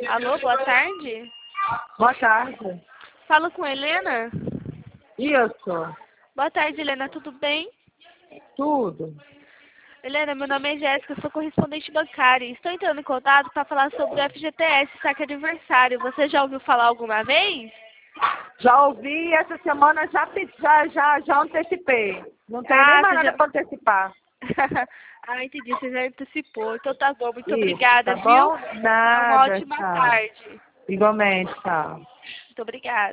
Alô, boa tarde. Boa tarde. Falo com Helena? Isso. Boa tarde, Helena, tudo bem? Tudo. Helena, meu nome é Jéssica, sou correspondente bancária. Estou entrando em contato para falar sobre o FGTS, saque aniversário. Você já ouviu falar alguma vez? Já ouvi, essa semana já antecipei. Não tem nem mais Você nada já... para antecipar. Ah, entendi, você já antecipou. Então tá bom, muito Isso, obrigada, tá viu? bom? Tenha uma Nada, ótima tchau. tarde. Igualmente, tchau. Muito obrigada.